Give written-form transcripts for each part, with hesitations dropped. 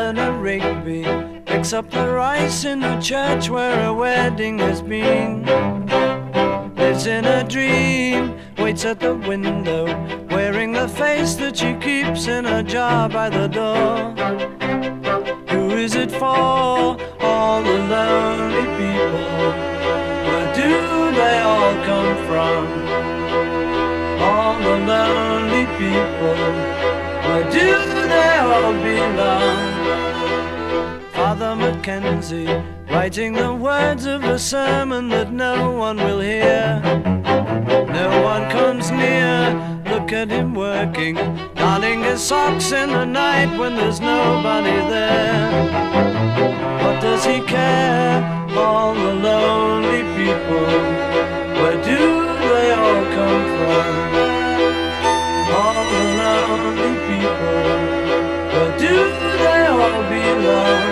Eleanor Rigby picks up the rice in the church where a wedding has been. Lives in a dream, waits at the window, wearing the face that she keeps in a jar by the door. Who is it for? All the lonely people. Where do they all come from? All the lonely people. Where do they all belong? Father Mackenzie, writing the words of a sermon that no one will hear. No one comes near, look at him working, darning his socks in the night when there's nobody there. What does he care? All the lonely people, where do they all come from? All the lonely people, where do they all belong?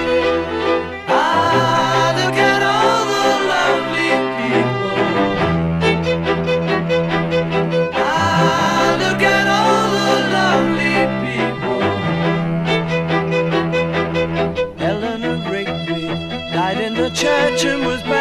Ah, look at all the lonely people. Ah, look at all the lonely people. Eleanor Rigby died in the church and was buried